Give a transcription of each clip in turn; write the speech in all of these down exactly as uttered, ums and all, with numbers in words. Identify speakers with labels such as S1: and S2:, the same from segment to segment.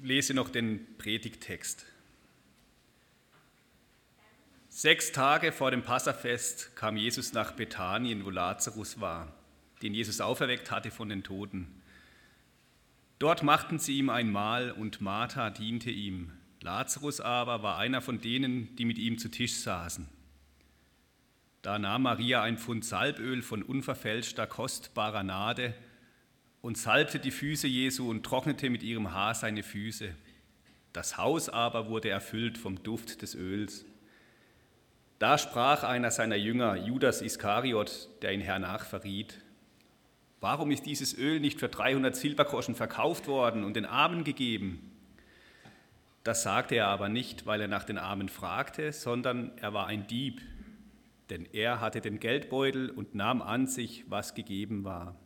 S1: lese noch den Predigttext. Sechs Tage vor dem Passafest kam Jesus nach Bethanien, wo Lazarus war, den Jesus auferweckt hatte von den Toten. Dort machten sie ihm ein Mahl und Martha diente ihm. Lazarus aber war einer von denen, die mit ihm zu Tisch saßen. Da nahm Maria ein Pfund Salböl von unverfälschter, kostbarer Nade und salbte die Füße Jesu und trocknete mit ihrem Haar seine Füße. Das Haus aber wurde erfüllt vom Duft des Öls. Da sprach einer seiner Jünger, Judas Iskariot, der ihn hernach verriet: Warum ist dieses Öl nicht für dreihundert Silbergroschen verkauft worden und den Armen gegeben? Das sagte er aber nicht, weil er nach den Armen fragte, sondern er war ein Dieb, denn er hatte den Geldbeutel und nahm an sich, was gegeben war.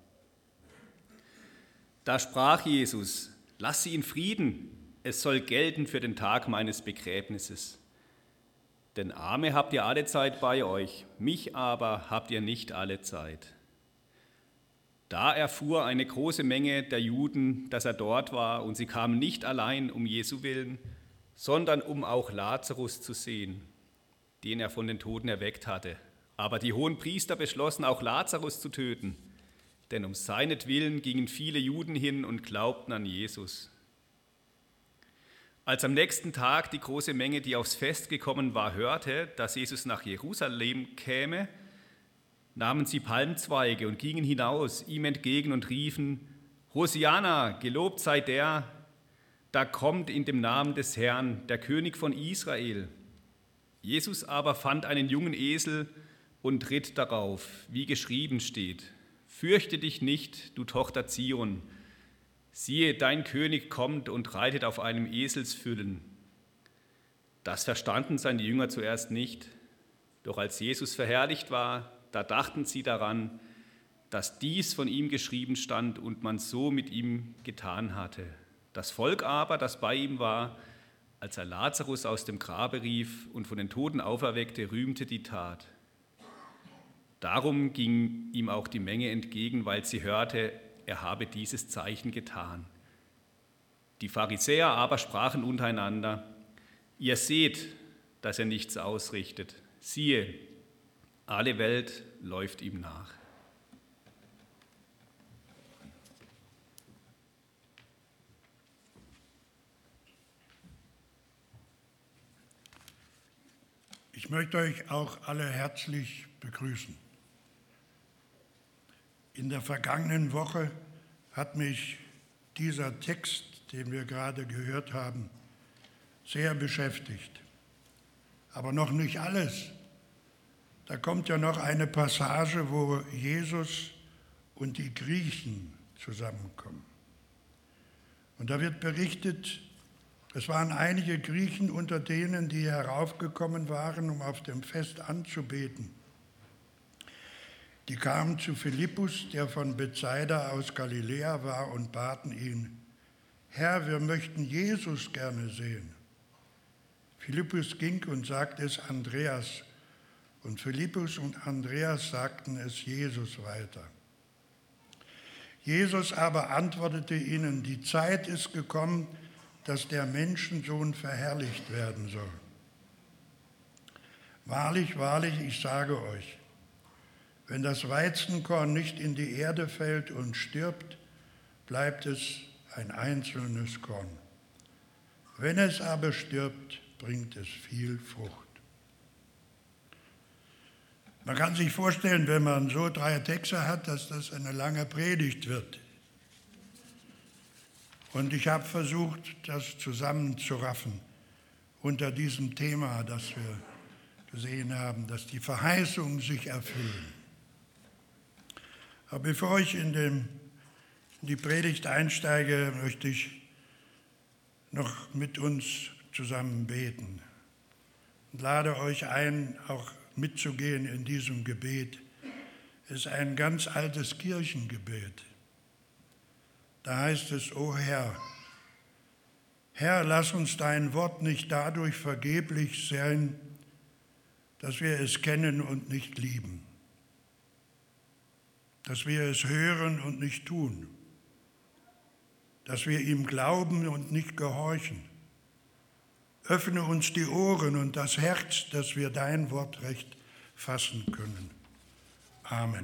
S1: Da sprach Jesus: Lass sie in Frieden, es soll gelten für den Tag meines Begräbnisses. Denn Arme habt ihr alle Zeit bei euch, mich aber habt ihr nicht alle Zeit. Da erfuhr eine große Menge der Juden, dass er dort war, und sie kamen nicht allein um Jesu willen, sondern um auch Lazarus zu sehen, den er von den Toten erweckt hatte. Aber die Hohenpriester beschlossen, auch Lazarus zu töten, denn um seinetwillen gingen viele Juden hin und glaubten an Jesus. Als am nächsten Tag die große Menge, die aufs Fest gekommen war, hörte, dass Jesus nach Jerusalem käme, nahmen sie Palmzweige und gingen hinaus ihm entgegen und riefen: Hosianna, gelobt sei der, da kommt in dem Namen des Herrn, der König von Israel. Jesus aber fand einen jungen Esel und ritt darauf, wie geschrieben steht: Fürchte dich nicht, du Tochter Zion. Siehe, dein König kommt und reitet auf einem Eselsfüllen. Das verstanden seine Jünger zuerst nicht. Doch als Jesus verherrlicht war, da dachten sie daran, dass dies von ihm geschrieben stand und man so mit ihm getan hatte. Das Volk aber, das bei ihm war, als er Lazarus aus dem Grabe rief und von den Toten auferweckte, rühmte die Tat. Darum ging ihm auch die Menge entgegen, weil sie hörte, er habe dieses Zeichen getan. Die Pharisäer aber sprachen untereinander: Ihr seht, dass er nichts ausrichtet. Siehe, alle Welt läuft ihm nach.
S2: Ich möchte euch auch alle herzlich begrüßen. In der vergangenen Woche hat mich dieser Text, den wir gerade gehört haben, sehr beschäftigt. Aber noch nicht alles. Da kommt ja noch eine Passage, wo Jesus und die Griechen zusammenkommen. Und da wird berichtet, es waren einige Griechen unter denen, die heraufgekommen waren, um auf dem Fest anzubeten. Die kamen zu Philippus, der von Bethsaida aus Galiläa war, und baten ihn: Herr, wir möchten Jesus gerne sehen. Philippus ging und sagte es Andreas, und Philippus und Andreas sagten es Jesus weiter. Jesus aber antwortete ihnen: Die Zeit ist gekommen, dass der Menschensohn verherrlicht werden soll. Wahrlich, wahrlich, ich sage euch, wenn das Weizenkorn nicht in die Erde fällt und stirbt, bleibt es ein einzelnes Korn. Wenn es aber stirbt, bringt es viel Frucht. Man kann sich vorstellen, wenn man so drei Texte hat, dass das eine lange Predigt wird. Und ich habe versucht, das zusammenzuraffen unter diesem Thema, das wir gesehen haben, dass die Verheißungen sich erfüllen. Aber bevor ich in, den, in die Predigt einsteige, möchte ich noch mit uns zusammen beten und lade euch ein, auch mitzugehen in diesem Gebet. Es ist ein ganz altes Kirchengebet. Da heißt es: O Herr, Herr, lass uns dein Wort nicht dadurch vergeblich sein, dass wir es kennen und nicht lieben, dass wir es hören und nicht tun, dass wir ihm glauben und nicht gehorchen. Öffne uns die Ohren und das Herz, dass wir dein Wort recht fassen können. Amen.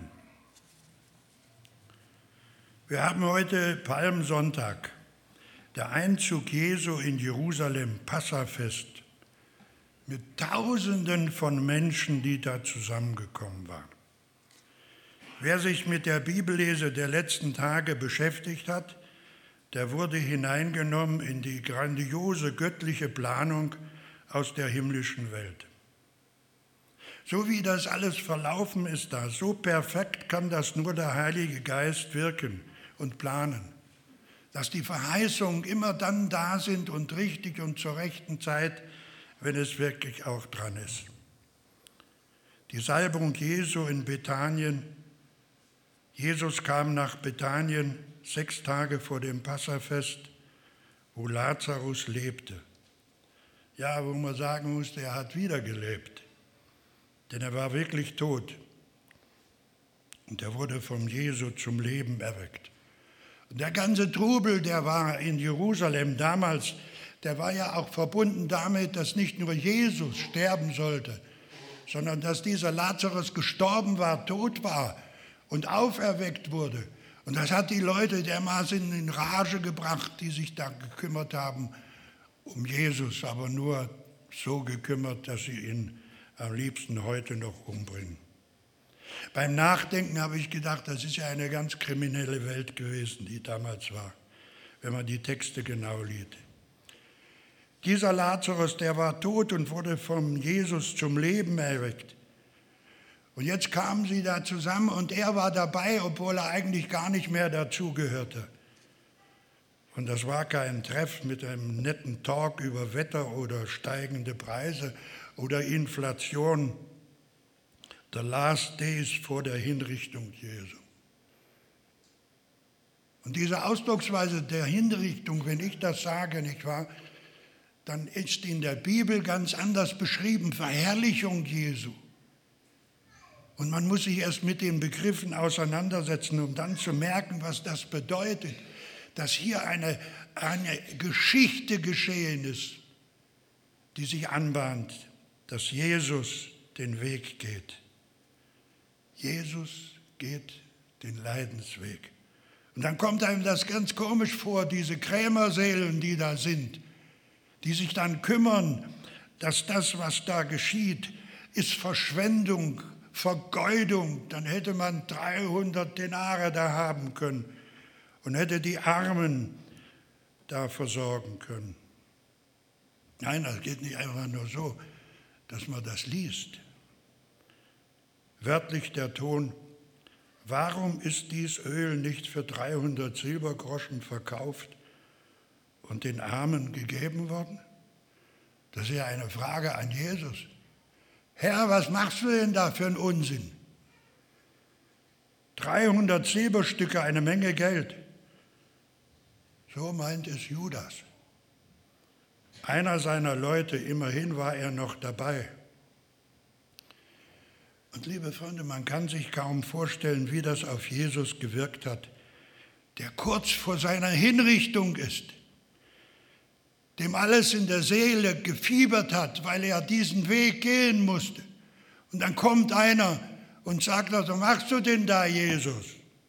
S2: Wir haben heute Palmsonntag, der Einzug Jesu in Jerusalem, Passafest, mit Tausenden von Menschen, die da zusammengekommen waren. Wer sich mit der Bibellese der letzten Tage beschäftigt hat, der wurde hineingenommen in die grandiose göttliche Planung aus der himmlischen Welt. So wie das alles verlaufen ist da, so perfekt kann das nur der Heilige Geist wirken und planen, dass die Verheißungen immer dann da sind und richtig und zur rechten Zeit, wenn es wirklich auch dran ist. Die Salbung Jesu in Bethanien. Jesus kam nach Bethanien sechs Tage vor dem Passafest, wo Lazarus lebte. Ja, wo man sagen musste, er hat wieder gelebt, denn er war wirklich tot. Und er wurde vom Jesu zum Leben erweckt. Und der ganze Trubel, der war in Jerusalem damals, der war ja auch verbunden damit, dass nicht nur Jesus sterben sollte, sondern dass dieser Lazarus gestorben war, tot war und auferweckt wurde. Und das hat die Leute dermaßen in Rage gebracht, die sich da gekümmert haben um Jesus, aber nur so gekümmert, dass sie ihn am liebsten heute noch umbringen. Beim Nachdenken habe ich gedacht, das ist ja eine ganz kriminelle Welt gewesen, die damals war, wenn man die Texte genau liest. Dieser Lazarus, der war tot und wurde vom Jesus zum Leben erweckt. Und jetzt kamen sie da zusammen und er war dabei, obwohl er eigentlich gar nicht mehr dazugehörte. Und das war kein Treff mit einem netten Talk über Wetter oder steigende Preise oder Inflation. The last days vor der Hinrichtung Jesu. Und diese Ausdrucksweise der Hinrichtung, wenn ich das sage, nicht wahr, dann ist in der Bibel ganz anders beschrieben, Verherrlichung Jesu. Und man muss sich erst mit den Begriffen auseinandersetzen, um dann zu merken, was das bedeutet, dass hier eine, eine Geschichte geschehen ist, die sich anbahnt, dass Jesus den Weg geht. Jesus geht den Leidensweg. Und dann kommt einem das ganz komisch vor, diese Krämerseelen, die da sind, die sich dann kümmern, dass das, was da geschieht, ist Verschwendung, Vergeudung. Dann hätte man dreihundert Denare da haben können und hätte die Armen da versorgen können. Nein, das geht nicht einfach nur so, dass man das liest. Wörtlich der Ton: Warum ist dies Öl nicht für dreihundert Silbergroschen verkauft und den Armen gegeben worden? Das ist ja eine Frage an Jesus. Herr, was machst du denn da für einen Unsinn? dreihundert Silberstücke, eine Menge Geld. So meint es Judas. Einer seiner Leute, immerhin war er noch dabei. Und liebe Freunde, man kann sich kaum vorstellen, wie das auf Jesus gewirkt hat, der kurz vor seiner Hinrichtung ist, dem alles in der Seele gefiebert hat, weil er diesen Weg gehen musste. Und dann kommt einer und sagt, was machst du denn da, Jesus?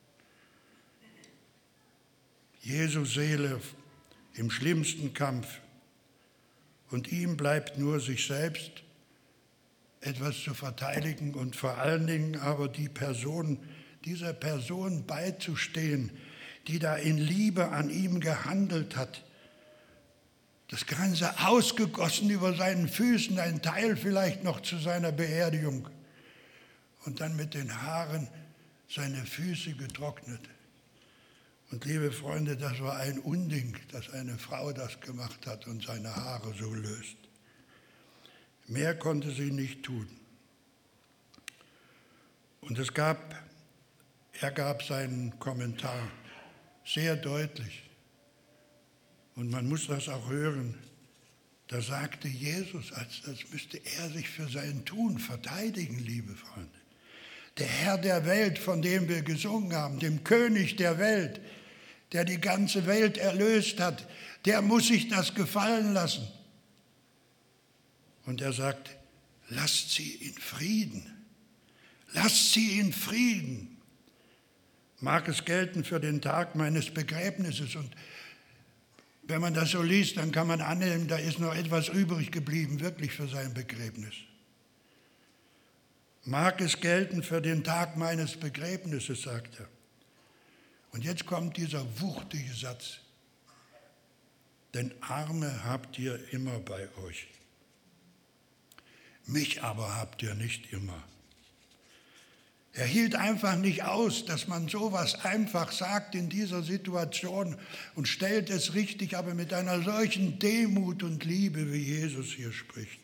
S2: Jesus Seele im schlimmsten Kampf. Und ihm bleibt nur, sich selbst etwas zu verteidigen und vor allen Dingen aber die Person, dieser Person beizustehen, die da in Liebe an ihm gehandelt hat. Das Ganze ausgegossen über seinen Füßen, ein Teil vielleicht noch zu seiner Beerdigung. Und dann mit den Haaren seine Füße getrocknet. Und liebe Freunde, das war ein Unding, dass eine Frau das gemacht hat und seine Haare so löst. Mehr konnte sie nicht tun. Und es gab, er gab seinen Kommentar sehr deutlich. Und man muss das auch hören. Da sagte Jesus, als, als müsste er sich für sein Tun verteidigen, liebe Freunde. Der Herr der Welt, von dem wir gesungen haben, dem König der Welt, der die ganze Welt erlöst hat, der muss sich das gefallen lassen. Und er sagt, lasst sie in Frieden. Lasst sie in Frieden. Mag es gelten für den Tag meines Begräbnisses. Und wenn man das so liest, dann kann man annehmen, da ist noch etwas übrig geblieben, wirklich für sein Begräbnis. Mag es gelten für den Tag meines Begräbnisses, sagt er. Und jetzt kommt dieser wuchtige Satz. Denn Arme habt ihr immer bei euch. Mich aber habt ihr nicht immer. Er hielt einfach nicht aus, dass man sowas einfach sagt in dieser Situation und stellt es richtig, aber mit einer solchen Demut und Liebe, wie Jesus hier spricht.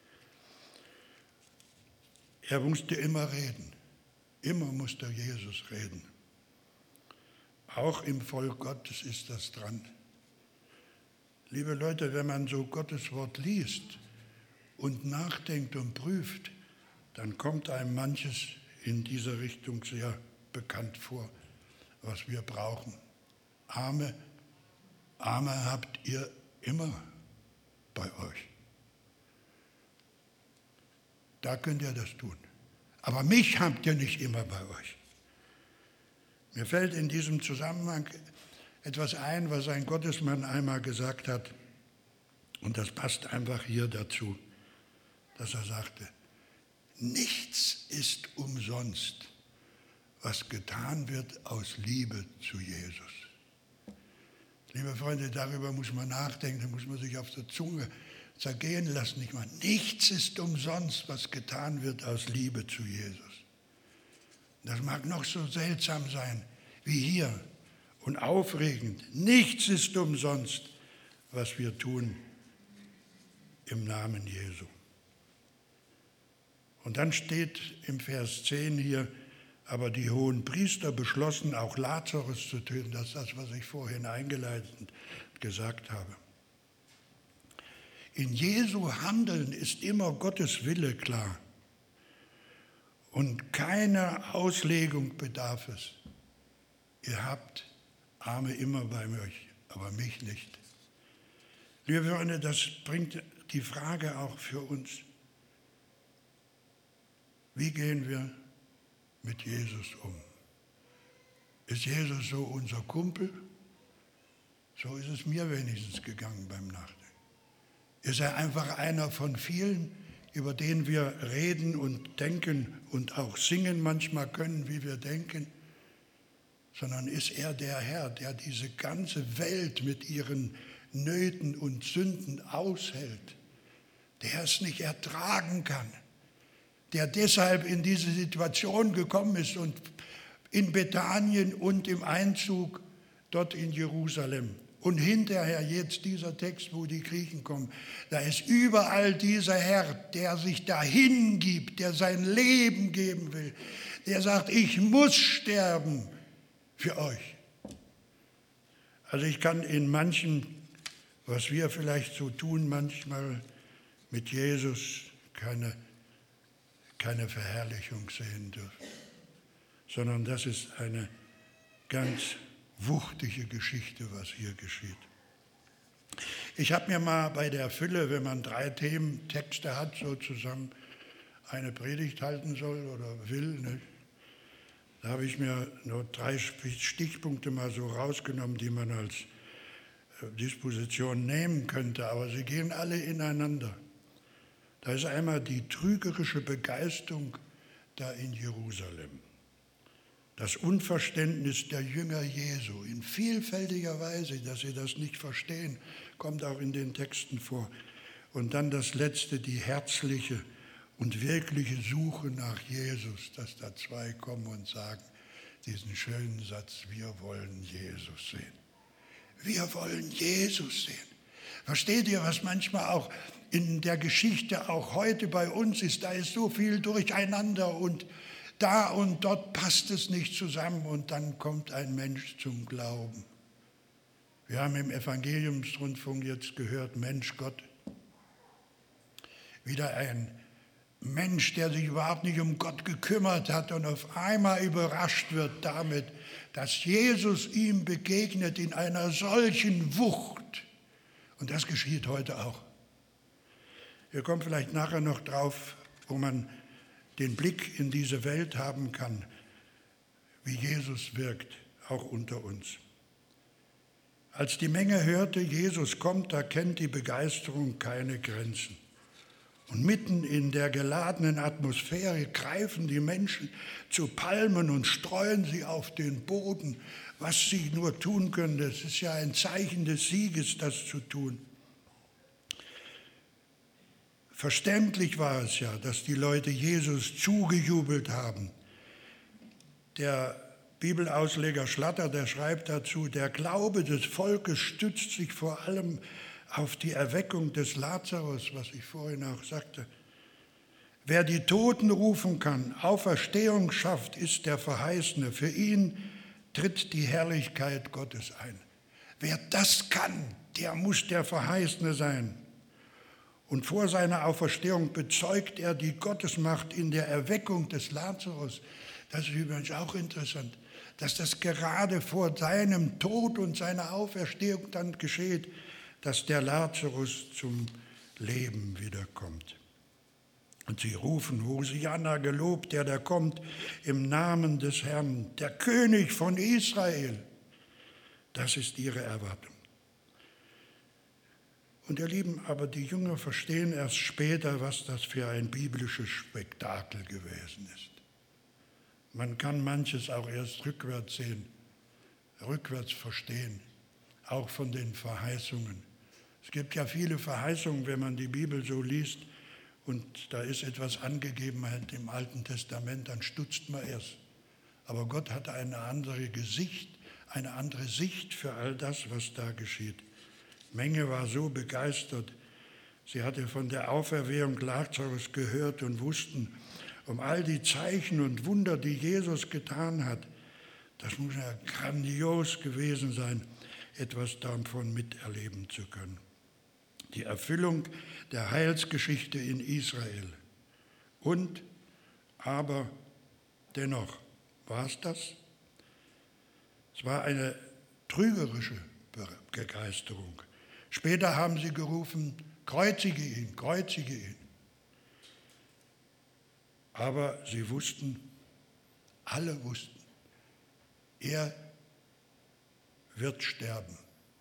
S2: Er musste immer reden. Immer musste Jesus reden. Auch im Volk Gottes ist das dran. Liebe Leute, wenn man so Gottes Wort liest und nachdenkt und prüft, dann kommt einem manches in dieser Richtung sehr bekannt vor, was wir brauchen. Arme, Arme habt ihr immer bei euch. Da könnt ihr das tun. Aber mich habt ihr nicht immer bei euch. Mir fällt in diesem Zusammenhang etwas ein, was ein Gottesmann einmal gesagt hat. Und das passt einfach hier dazu, dass er sagte, nichts ist umsonst, was getan wird aus Liebe zu Jesus. Liebe Freunde, darüber muss man nachdenken, da muss man sich auf der Zunge zergehen lassen. Nicht mal. Nichts ist umsonst, was getan wird aus Liebe zu Jesus. Das mag noch so seltsam sein wie hier und aufregend. Nichts ist umsonst, was wir tun im Namen Jesu. Und dann steht im Vers zehn hier, aber die hohen Priester beschlossen, auch Lazarus zu töten. Das ist das, was ich vorhin eingeleitet gesagt habe. In Jesu Handeln ist immer Gottes Wille klar. Und keiner Auslegung bedarf es. Ihr habt Arme immer bei euch, aber mich nicht. Liebe Freunde, das bringt die Frage auch für uns. Wie gehen wir mit Jesus um? Ist Jesus so unser Kumpel? So ist es mir wenigstens gegangen beim Nachdenken. Ist er einfach einer von vielen, über den wir reden und denken und auch singen manchmal können, wie wir denken? Sondern ist er der Herr, der diese ganze Welt mit ihren Nöten und Sünden aushält, der es nicht ertragen kann, der deshalb in diese Situation gekommen ist und in Bethanien und im Einzug dort in Jerusalem. Und hinterher jetzt dieser Text, wo die Griechen kommen, da ist überall dieser Herr, der sich dahin gibt, der sein Leben geben will, der sagt, ich muss sterben für euch. Also ich kann in manchem, was wir vielleicht so tun, manchmal mit Jesus keine, keine Verherrlichung sehen dürfen, sondern das ist eine ganz wuchtige Geschichte, was hier geschieht. Ich habe mir mal bei der Fülle, wenn man drei Thementexte hat, so zusammen eine Predigt halten soll oder will, ne? Da habe ich mir nur drei Stichpunkte mal so rausgenommen, die man als Disposition nehmen könnte, aber sie gehen alle ineinander. Da ist einmal die trügerische Begeisterung da in Jerusalem. Das Unverständnis der Jünger Jesu in vielfältiger Weise, dass sie das nicht verstehen, kommt auch in den Texten vor. Und dann das Letzte, die herzliche und wirkliche Suche nach Jesus, dass da zwei kommen und sagen diesen schönen Satz, wir wollen Jesus sehen. Wir wollen Jesus sehen. Versteht ihr, was manchmal auch in der Geschichte, auch heute bei uns ist? Da ist so viel Durcheinander und da und dort passt es nicht zusammen und dann kommt ein Mensch zum Glauben. Wir haben im Evangeliumsrundfunk jetzt gehört, Mensch Gott. Wieder ein Mensch, der sich überhaupt nicht um Gott gekümmert hat und auf einmal überrascht wird damit, dass Jesus ihm begegnet in einer solchen Wucht. Und das geschieht heute auch. Wir kommen vielleicht nachher noch drauf, wo man den Blick in diese Welt haben kann, wie Jesus wirkt, auch unter uns. Als die Menge hörte, Jesus kommt, da kennt die Begeisterung keine Grenzen. Und mitten in der geladenen Atmosphäre greifen die Menschen zu Palmen und streuen sie auf den Boden, was sie nur tun können. Das ist ja ein Zeichen des Sieges, das zu tun. Verständlich war es ja, dass die Leute Jesus zugejubelt haben. Der Bibelausleger Schlatter, der schreibt dazu, der Glaube des Volkes stützt sich vor allem auf die Erweckung des Lazarus, was ich vorhin auch sagte. Wer die Toten rufen kann, Auferstehung schafft, ist der Verheißene. Für ihn tritt die Herrlichkeit Gottes ein. Wer das kann, der muss der Verheißene sein. Und vor seiner Auferstehung bezeugt er die Gottesmacht in der Erweckung des Lazarus. Das ist übrigens auch interessant, dass das gerade vor seinem Tod und seiner Auferstehung dann geschieht, dass der Lazarus zum Leben wiederkommt. Und sie rufen, Hosianna, gelobt der, der kommt im Namen des Herrn, der König von Israel. Das ist ihre Erwartung. Und ihr Lieben, aber die Jünger verstehen erst später, was das für ein biblisches Spektakel gewesen ist. Man kann manches auch erst rückwärts sehen, rückwärts verstehen, auch von den Verheißungen. Es gibt ja viele Verheißungen, wenn man die Bibel so liest und da ist etwas angegeben im Alten Testament, dann stutzt man erst. Aber Gott hatte eine andere Gesicht, eine andere Sicht für all das, was da geschieht. Die Menge war so begeistert. Sie hatte von der Auferweckung Lazarus gehört und wussten um all die Zeichen und Wunder, die Jesus getan hat. Das muss ja grandios gewesen sein, etwas davon miterleben zu können. Die Erfüllung der Heilsgeschichte in Israel. Und, aber dennoch, war es das? Es war eine trügerische Begeisterung. Später haben sie gerufen, kreuzige ihn, kreuzige ihn. Aber sie wussten, alle wussten, er wird sterben.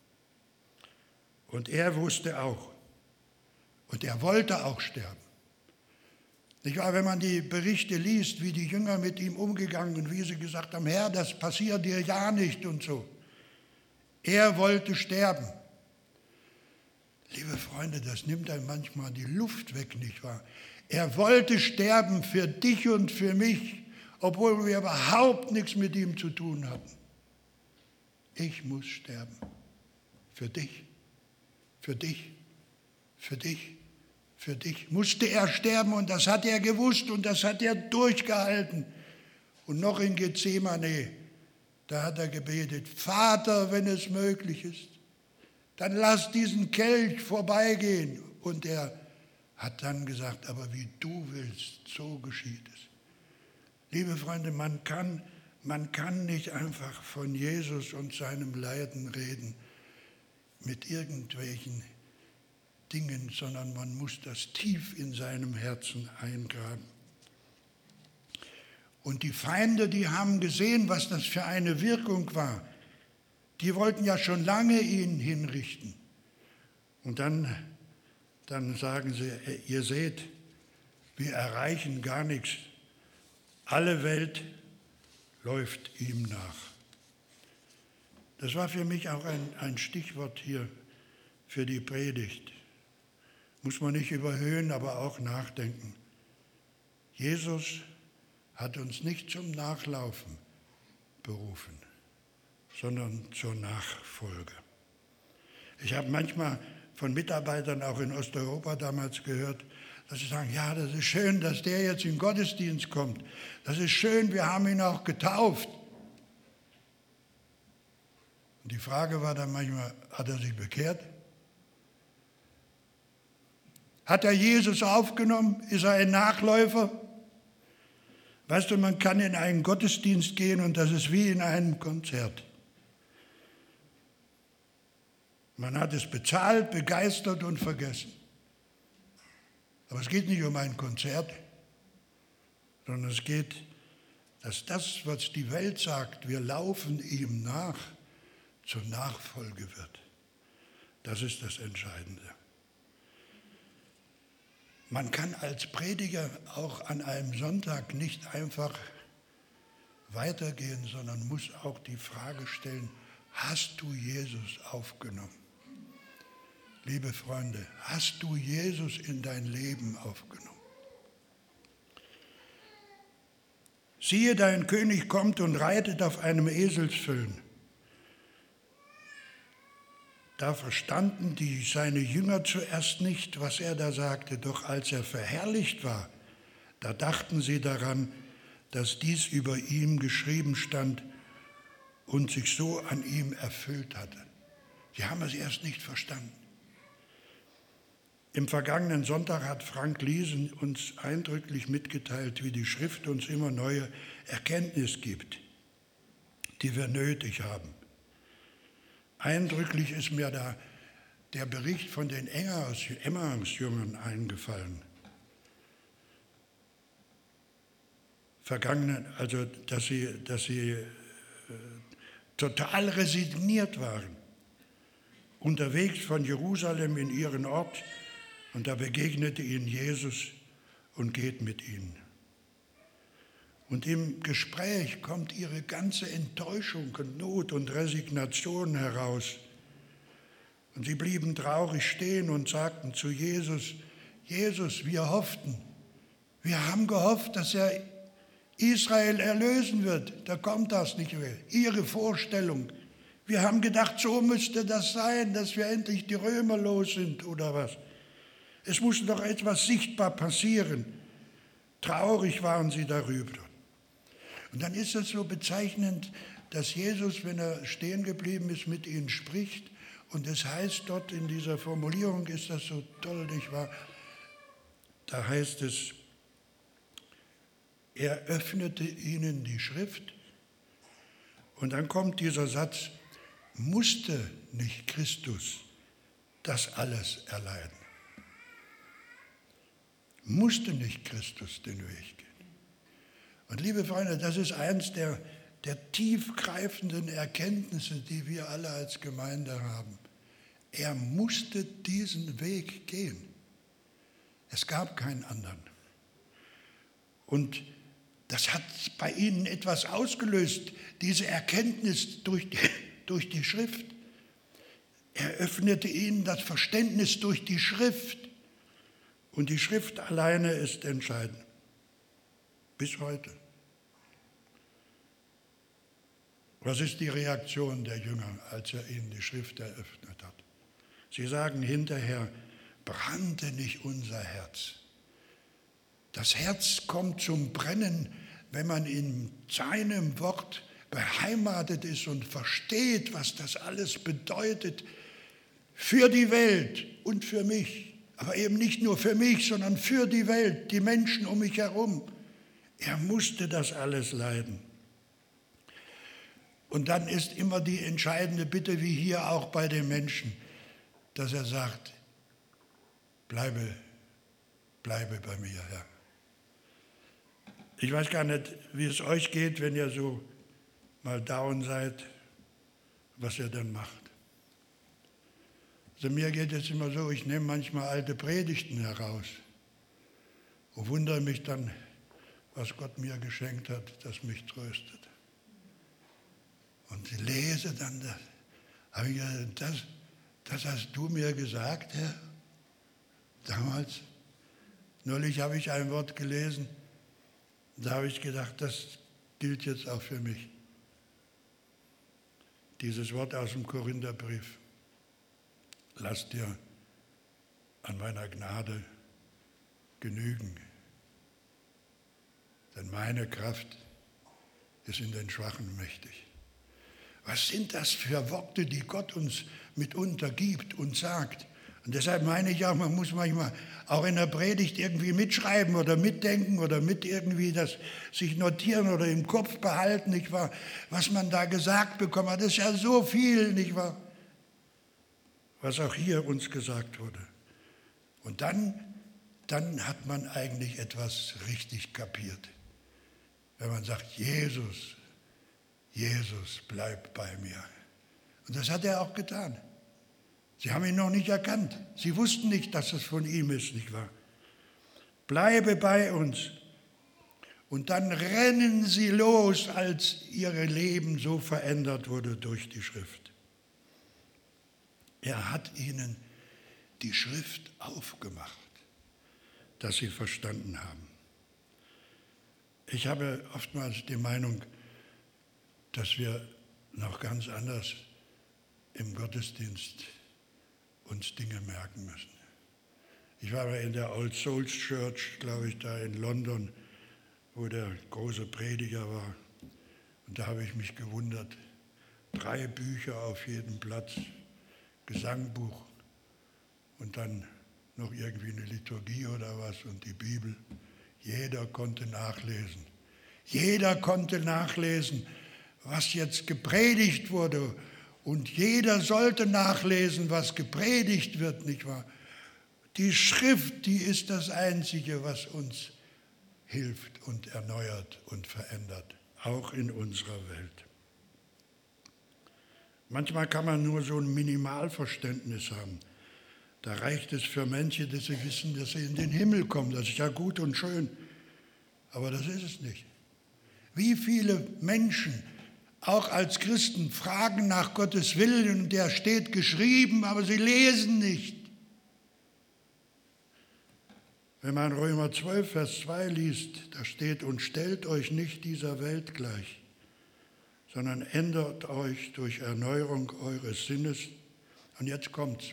S2: Und er wusste auch, und er wollte auch sterben. Nicht wahr, wenn man die Berichte liest, wie die Jünger mit ihm umgegangen und wie sie gesagt haben, Herr, das passiert dir ja nicht und so. Er wollte sterben. Liebe Freunde, das nimmt einem manchmal die Luft weg, nicht wahr? Er wollte sterben für dich und für mich, obwohl wir überhaupt nichts mit ihm zu tun hatten. Ich muss sterben. Für dich, für dich, für dich, für dich. Musste er sterben und das hat er gewusst und das hat er durchgehalten. Und noch in Gethsemane, da hat er gebetet, Vater, wenn es möglich ist, dann lass diesen Kelch vorbeigehen. Und er hat dann gesagt, aber wie du willst, so geschieht es. Liebe Freunde, man kann, man kann nicht einfach von Jesus und seinem Leiden reden mit irgendwelchen Dingen, sondern man muss das tief in seinem Herzen eingraben. Und die Feinde, die haben gesehen, was das für eine Wirkung war. Die wollten ja schon lange ihn hinrichten. Und dann, dann sagen sie, ihr seht, wir erreichen gar nichts. Alle Welt läuft ihm nach. Das war für mich auch ein, ein Stichwort hier für die Predigt. Muss man nicht überhöhen, aber auch nachdenken. Jesus hat uns nicht zum Nachlaufen berufen, sondern zur Nachfolge. Ich habe manchmal von Mitarbeitern auch in Osteuropa damals gehört, dass sie sagen, ja, das ist schön, dass der jetzt in den Gottesdienst kommt. Das ist schön, wir haben ihn auch getauft. Und die Frage war dann manchmal, hat er sich bekehrt? Hat er Jesus aufgenommen? Ist er ein Nachläufer? Weißt du, man kann in einen Gottesdienst gehen und das ist wie in einem Konzert. Man hat es bezahlt, begeistert und vergessen. Aber es geht nicht um ein Konzert, sondern es geht, dass das, was die Welt sagt, wir laufen ihm nach, zur Nachfolge wird. Das ist das Entscheidende. Man kann als Prediger auch an einem Sonntag nicht einfach weitergehen, sondern muss auch die Frage stellen, hast du Jesus aufgenommen? Liebe Freunde, hast du Jesus in dein Leben aufgenommen? Siehe, dein König kommt und reitet auf einem Eselsfüllen. Da verstanden die seine Jünger zuerst nicht, was er da sagte, doch als er verherrlicht war, da dachten sie daran, dass dies über ihm geschrieben stand und sich so an ihm erfüllt hatte. Sie haben es erst nicht verstanden. Im vergangenen Sonntag hat Frank Liesen uns eindrücklich mitgeteilt, wie die Schrift uns immer neue Erkenntnis gibt, die wir nötig haben. Eindrücklich ist mir da der Bericht von den Emmaus-Jüngern eingefallen. Vergangenen, also dass sie, dass sie äh, total resigniert waren, unterwegs von Jerusalem in ihren Ort, und da begegnete ihnen Jesus und geht mit ihnen. Und im Gespräch kommt ihre ganze Enttäuschung und Not und Resignation heraus. Und sie blieben traurig stehen und sagten zu Jesus, Jesus, wir hofften, wir haben gehofft, dass er Israel erlösen wird. Da kommt das nicht mehr. Ihre Vorstellung. Wir haben gedacht, so müsste das sein, dass wir endlich die Römer los sind oder was. Es muss doch etwas sichtbar passieren. Traurig waren sie darüber. Und dann ist es so bezeichnend, dass Jesus, wenn er stehen geblieben ist, mit ihnen spricht. Und es heißt dort in dieser Formulierung, ist das so toll, nicht wahr? Da heißt es, er öffnete ihnen die Schrift. Und dann kommt dieser Satz, musste nicht Christus das alles erleiden? Musste nicht Christus den Weg gehen? Und liebe Freunde, das ist eins der, der tiefgreifenden Erkenntnisse, die wir alle als Gemeinde haben. Er musste diesen Weg gehen. Es gab keinen anderen. Und das hat bei ihnen etwas ausgelöst, diese Erkenntnis durch die, durch die Schrift. Er öffnete ihnen das Verständnis durch die Schrift. Und die Schrift alleine ist entscheidend. Bis heute. Was ist die Reaktion der Jünger, als er ihnen die Schrift eröffnet hat? Sie sagen hinterher, brannte nicht unser Herz. Das Herz kommt zum Brennen, wenn man in seinem Wort beheimatet ist und versteht, was das alles bedeutet für die Welt und für mich. Aber eben nicht nur für mich, sondern für die Welt, die Menschen um mich herum. Er musste das alles leiden. Und dann ist immer die entscheidende Bitte, wie hier auch bei den Menschen, dass er sagt, bleibe, bleibe bei mir, Herr. Ich weiß gar nicht, wie es euch geht, wenn ihr so mal down seid, was ihr dann macht. Also mir geht es immer so, ich nehme manchmal alte Predigten heraus und wundere mich dann, was Gott mir geschenkt hat, das mich tröstet. Und ich lese dann das. Habe ich gesagt, das, das hast du mir gesagt, Herr? Damals. Neulich habe ich ein Wort gelesen, da habe ich gedacht, das gilt jetzt auch für mich. Dieses Wort aus dem Korintherbrief. Lass dir an meiner Gnade genügen, denn meine Kraft ist in den Schwachen mächtig. Was sind das für Worte, die Gott uns mitunter gibt und sagt? Und deshalb meine ich auch, man muss manchmal auch in der Predigt irgendwie mitschreiben oder mitdenken oder mit irgendwie das sich notieren oder im Kopf behalten, nicht wahr? Was man da gesagt bekommen hat, das ist ja so viel, nicht wahr? Was auch hier uns gesagt wurde. Und dann, dann hat man eigentlich etwas richtig kapiert. Wenn man sagt, Jesus, Jesus, bleib bei mir. Und das hat er auch getan. Sie haben ihn noch nicht erkannt. Sie wussten nicht, dass es von ihm ist, nicht wahr? Bleibe bei uns. Und dann rennen sie los, als ihr Leben so verändert wurde durch die Schrift. Er hat ihnen die Schrift aufgemacht, dass sie verstanden haben. Ich habe oftmals die Meinung, dass wir noch ganz anders im Gottesdienst uns Dinge merken müssen. Ich war in der Old Souls Church, glaube ich, da in London, wo der große Prediger war. Und da habe ich mich gewundert. Drei Bücher auf jedem Platz, Gesangbuch und dann noch irgendwie eine Liturgie oder was und die Bibel. Jeder konnte nachlesen. Jeder konnte nachlesen, was jetzt gepredigt wurde. Und jeder sollte nachlesen, was gepredigt wird, nicht wahr? Die Schrift, die ist das Einzige, was uns hilft und erneuert und verändert, auch in unserer Welt. Manchmal kann man nur so ein Minimalverständnis haben. Da reicht es für Menschen, dass sie wissen, dass sie in den Himmel kommen. Das ist ja gut und schön, aber das ist es nicht. Wie viele Menschen auch als Christen fragen nach Gottes Willen und der steht geschrieben, aber sie lesen nicht. Wenn man Römer zwölf, Vers zwei liest, da steht, und stellt euch nicht dieser Welt gleich, sondern ändert euch durch Erneuerung eures Sinnes. Und jetzt kommt's.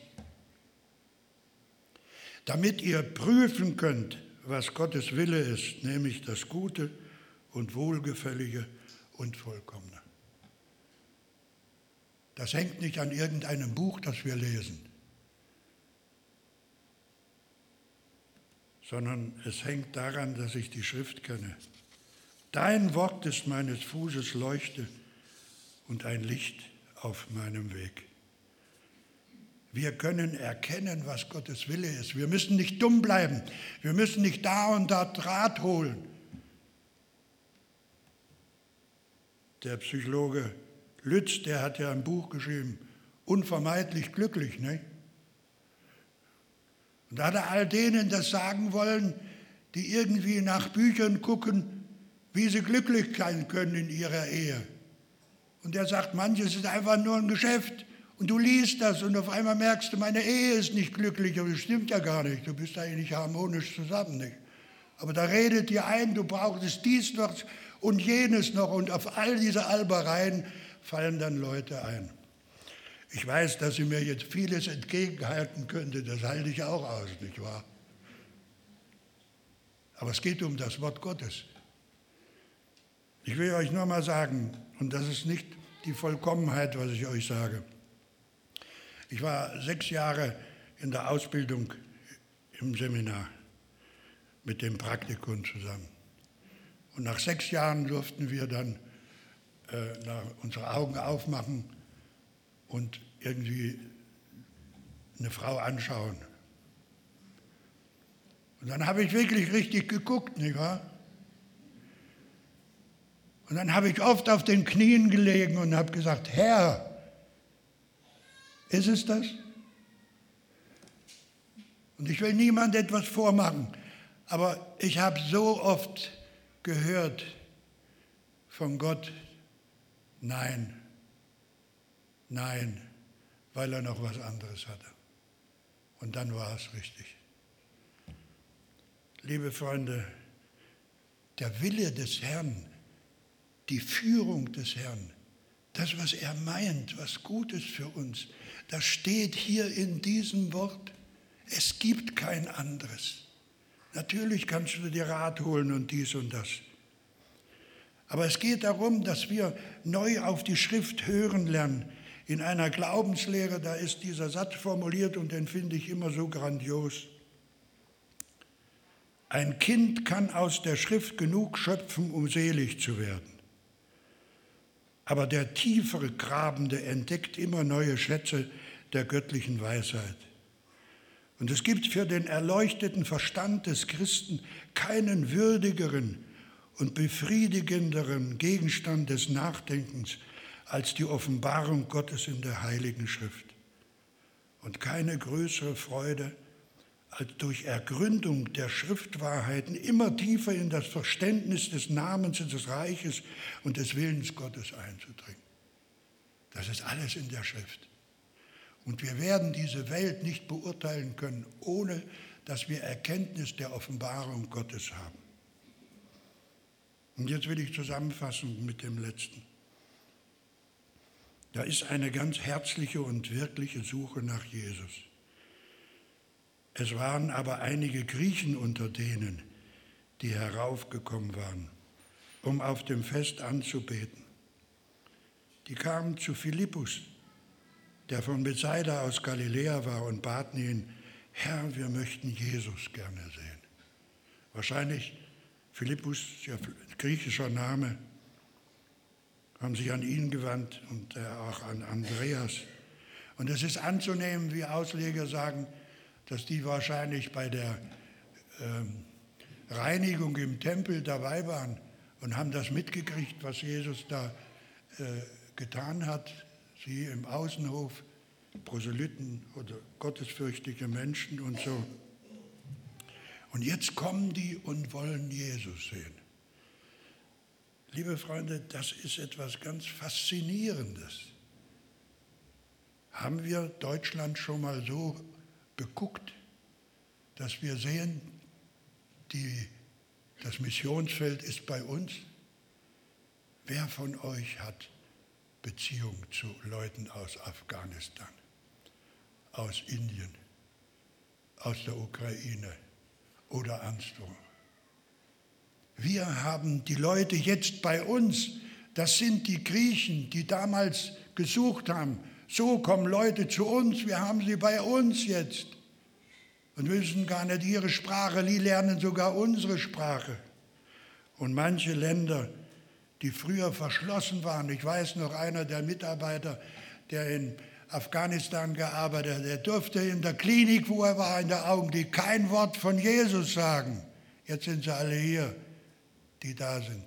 S2: Damit ihr prüfen könnt, was Gottes Wille ist, nämlich das Gute und Wohlgefällige und Vollkommene. Das hängt nicht an irgendeinem Buch, das wir lesen, sondern es hängt daran, dass ich die Schrift kenne. Dein Wort ist meines Fußes Leuchte und ein Licht auf meinem Weg. Wir können erkennen, was Gottes Wille ist. Wir müssen nicht dumm bleiben. Wir müssen nicht da und da Draht holen. Der Psychologe Lütz, der hat ja ein Buch geschrieben, Unvermeidlich glücklich, ne? Und da hat er all denen das sagen wollen, die irgendwie nach Büchern gucken, wie sie glücklich sein können in ihrer Ehe. Und er sagt, manches ist einfach nur ein Geschäft und du liest das und auf einmal merkst du, meine Ehe ist nicht glücklich, aber das stimmt ja gar nicht, du bist eigentlich nicht harmonisch zusammen, nicht? Aber da redet dir ein, du brauchst dies noch und jenes noch und auf all diese Albereien fallen dann Leute ein. Ich weiß, dass sie mir jetzt vieles entgegenhalten könnte, das halte ich auch aus, nicht wahr? Aber es geht um das Wort Gottes. Ich will euch nur mal sagen, und das ist nicht die Vollkommenheit, was ich euch sage. Ich war sechs Jahre in der Ausbildung im Seminar mit dem Praktikum zusammen. Und nach sechs Jahren durften wir dann äh, unsere Augen aufmachen und irgendwie eine Frau anschauen. Und dann habe ich wirklich richtig geguckt, nicht wahr? Und dann habe ich oft auf den Knien gelegen und habe gesagt, Herr, ist es das? Und ich will niemand etwas vormachen, aber ich habe so oft gehört von Gott, nein, nein, weil er noch was anderes hatte. Und dann war es richtig. Liebe Freunde, der Wille des Herrn, die Führung des Herrn, das, was er meint, was gut ist für uns, das steht hier in diesem Wort. Es gibt kein anderes. Natürlich kannst du dir Rat holen und dies und das. Aber es geht darum, dass wir neu auf die Schrift hören lernen, In einer Glaubenslehre, da ist dieser Satz formuliert und den finde ich immer so grandios. Ein Kind kann aus der Schrift genug schöpfen, um selig zu werden. Aber der tiefere Grabende entdeckt immer neue Schätze der göttlichen Weisheit. Und es gibt für den erleuchteten Verstand des Christen keinen würdigeren und befriedigenderen Gegenstand des Nachdenkens als die Offenbarung Gottes in der Heiligen Schrift. Und keine größere Freude, als durch Ergründung der Schriftwahrheiten immer tiefer in das Verständnis des Namens des Reiches und des Willens Gottes einzudringen. Das ist alles in der Schrift. Und wir werden diese Welt nicht beurteilen können, ohne dass wir Erkenntnis der Offenbarung Gottes haben. Und jetzt will ich zusammenfassen mit dem letzten. Da ist eine ganz herzliche und wirkliche Suche nach Jesus. Es waren aber einige Griechen unter denen, die heraufgekommen waren, um auf dem Fest anzubeten. Die kamen zu Philippus, der von Bethsaida aus Galiläa war, und baten ihn: Herr, wir möchten Jesus gerne sehen. Wahrscheinlich Philippus, ja, griechischer Name, haben sich an ihn gewandt und auch an Andreas. Und es ist anzunehmen, wie Ausleger sagen, dass die wahrscheinlich bei der ähm, Reinigung im Tempel dabei waren und haben das mitgekriegt, was Jesus da äh, getan hat. Sie im Außenhof, Proselyten oder gottesfürchtige Menschen und so. Und jetzt kommen die und wollen Jesus sehen. Liebe Freunde, das ist etwas ganz Faszinierendes. Haben wir Deutschland schon mal so beguckt, dass wir sehen, die, das Missionsfeld ist bei uns? Wer von euch hat Beziehung zu Leuten aus Afghanistan, aus Indien, aus der Ukraine oder anderswo? Wir haben die Leute jetzt bei uns. Das sind die Griechen, die damals gesucht haben. So kommen Leute zu uns, wir haben sie bei uns jetzt. Und wissen gar nicht ihre Sprache, die lernen sogar unsere Sprache. Und manche Länder, die früher verschlossen waren, ich weiß noch, einer der Mitarbeiter, der in Afghanistan gearbeitet hat, der durfte in der Klinik, wo er war, in der Augenblick kein Wort von Jesus sagen. Jetzt sind sie alle hier, die da sind.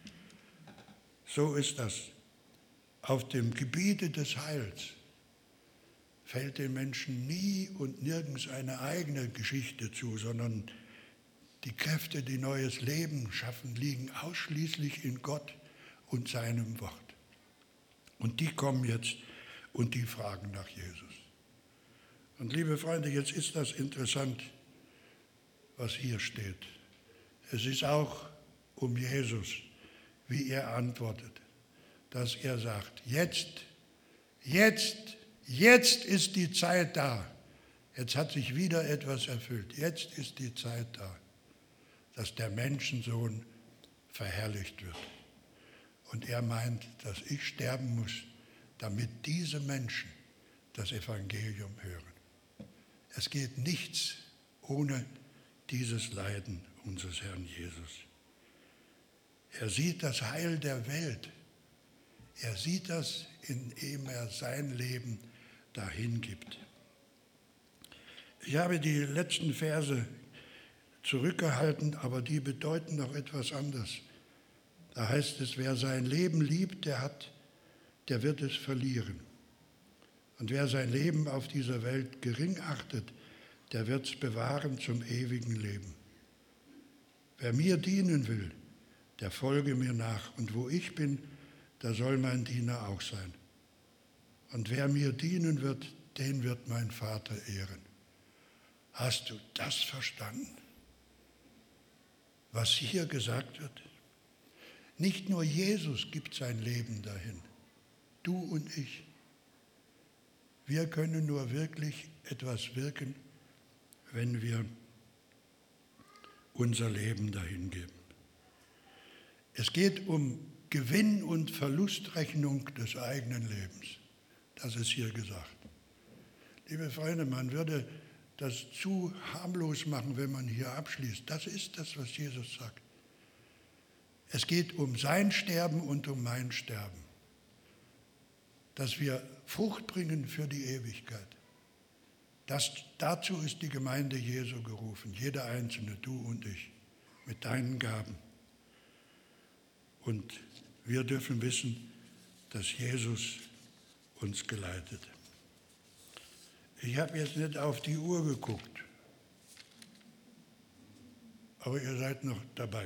S2: So ist das. Auf dem Gebiete des Heils fällt den Menschen nie und nirgends eine eigene Geschichte zu, sondern die Kräfte, die neues Leben schaffen, liegen ausschließlich in Gott und seinem Wort. Und die kommen jetzt und die fragen nach Jesus. Und liebe Freunde, jetzt ist das interessant, was hier steht. Es ist auch um Jesus, wie er antwortet, dass er sagt, jetzt, jetzt, jetzt ist die Zeit da. Jetzt hat sich wieder etwas erfüllt. Jetzt ist die Zeit da, dass der Menschensohn verherrlicht wird. Und er meint, dass ich sterben muss, damit diese Menschen das Evangelium hören. Es geht nichts ohne dieses Leiden unseres Herrn Jesus. Er sieht das Heil der Welt. Er sieht das, indem er sein Leben dahin gibt. Ich habe die letzten Verse zurückgehalten, aber die bedeuten noch etwas anderes. Da heißt es, wer sein Leben liebt, der hat, der wird es verlieren. Und wer sein Leben auf dieser Welt gering achtet, der wird es bewahren zum ewigen Leben. Wer mir dienen will, der folge mir nach. Und wo ich bin, da soll mein Diener auch sein. Und wer mir dienen wird, den wird mein Vater ehren. Hast du das verstanden, was hier gesagt wird? Nicht nur Jesus gibt sein Leben dahin, du und ich. Wir können nur wirklich etwas wirken, wenn wir unser Leben dahin geben. Es geht um Gewinn- und Verlustrechnung des eigenen Lebens. Das ist hier gesagt. Liebe Freunde, man würde das zu harmlos machen, wenn man hier abschließt. Das ist das, was Jesus sagt. Es geht um sein Sterben und um mein Sterben. Dass wir Frucht bringen für die Ewigkeit. Das, dazu ist die Gemeinde Jesu gerufen, jeder Einzelne, du und ich, mit deinen Gaben. Und wir dürfen wissen, dass Jesus uns geleitet. Ich habe jetzt nicht auf die Uhr geguckt, aber ihr seid noch dabei.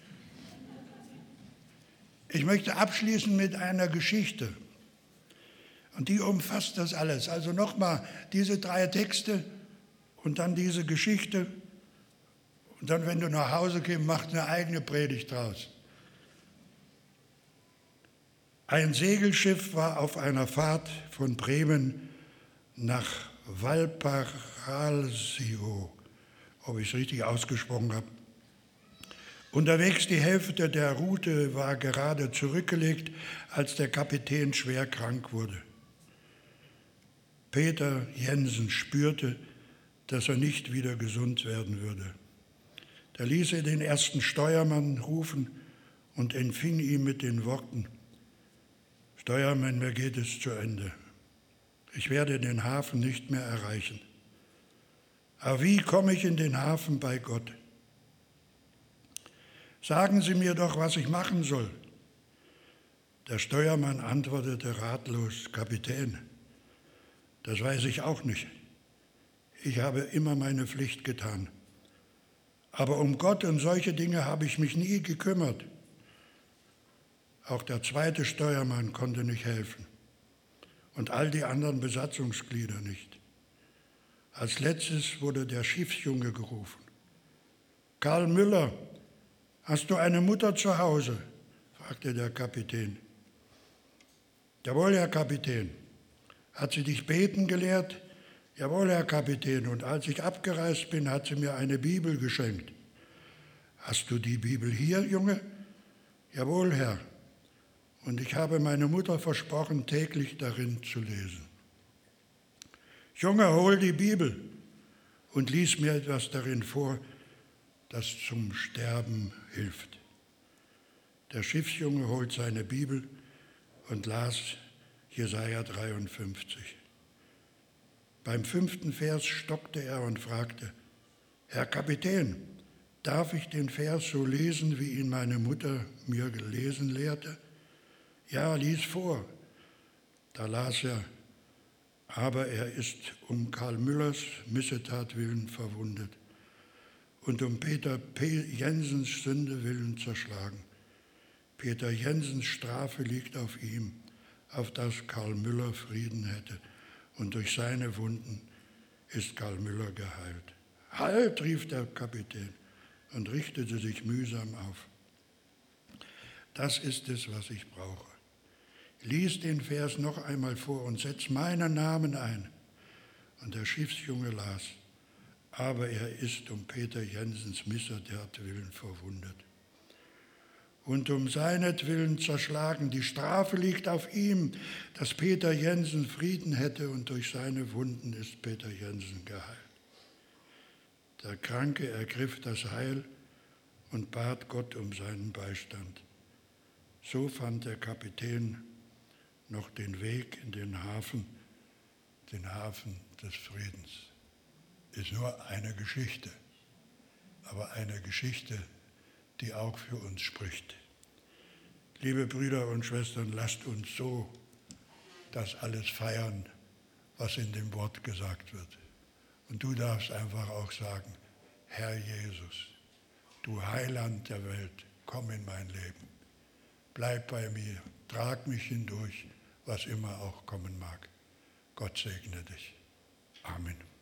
S2: Ich möchte abschließen mit einer Geschichte. Und die umfasst das alles. Also nochmal diese drei Texte und dann diese Geschichte. Und dann, wenn du nach Hause kommst, mach eine eigene Predigt draus. Ein Segelschiff war auf einer Fahrt von Bremen nach Valparaiso, ob ich es richtig ausgesprochen habe. Unterwegs die Hälfte der Route war gerade zurückgelegt, als der Kapitän schwer krank wurde. Peter Jensen spürte, dass er nicht wieder gesund werden würde. Da ließ er den ersten Steuermann rufen und empfing ihn mit den Worten: Steuermann, mir geht es zu Ende. Ich werde den Hafen nicht mehr erreichen. Aber wie komme ich in den Hafen bei Gott? Sagen Sie mir doch, was ich machen soll. Der Steuermann antwortete ratlos: Kapitän, das weiß ich auch nicht. Ich habe immer meine Pflicht getan. Aber um Gott und solche Dinge habe ich mich nie gekümmert. Auch der zweite Steuermann konnte nicht helfen. Und all die anderen Besatzungsglieder nicht. Als letztes wurde der Schiffsjunge gerufen. Karl Müller, hast du eine Mutter zu Hause? Fragte der Kapitän. Jawohl, Herr Kapitän. Hat sie dich beten gelehrt? Jawohl, Herr Kapitän. Und als ich abgereist bin, hat sie mir eine Bibel geschenkt. Hast du die Bibel hier, Junge? Jawohl, Herr. Und ich habe meine Mutter versprochen, täglich darin zu lesen. Junge, hol die Bibel und lies mir etwas darin vor, das zum Sterben hilft. Der Schiffsjunge holt seine Bibel und las Jesaja dreiundfünfzig. Beim fünften Vers stockte er und fragte: Herr Kapitän, darf ich den Vers so lesen, wie ihn meine Mutter mir lesen lehrte? Ja, lies vor. Da las er: Aber er ist um Karl Müllers Missetat willen verwundet und um Peter P. Jensens Sünde willen zerschlagen. Peter Jensens Strafe liegt auf ihm, auf das Karl Müller Frieden hätte. Und durch seine Wunden ist Karl Müller geheilt. Halt, rief der Kapitän und richtete sich mühsam auf. Das ist es, was ich brauche. Lies den Vers noch einmal vor und setz meinen Namen ein. Und der Schiffsjunge las: Aber er ist um Peter Jensens Missetat willen verwundet und um seinetwillen zerschlagen. Die Strafe liegt auf ihm, dass Peter Jensen Frieden hätte, und durch seine Wunden ist Peter Jensen geheilt. Der Kranke ergriff das Heil und bat Gott um seinen Beistand. So fand der Kapitän noch den Weg in den Hafen, den Hafen des Friedens. Ist nur eine Geschichte, aber eine Geschichte, die auch für uns spricht. Liebe Brüder und Schwestern, lasst uns so das alles feiern, was in dem Wort gesagt wird. Und du darfst einfach auch sagen: Herr Jesus, du Heiland der Welt, komm in mein Leben. Bleib bei mir, trag mich hindurch, was immer auch kommen mag. Gott segne dich. Amen.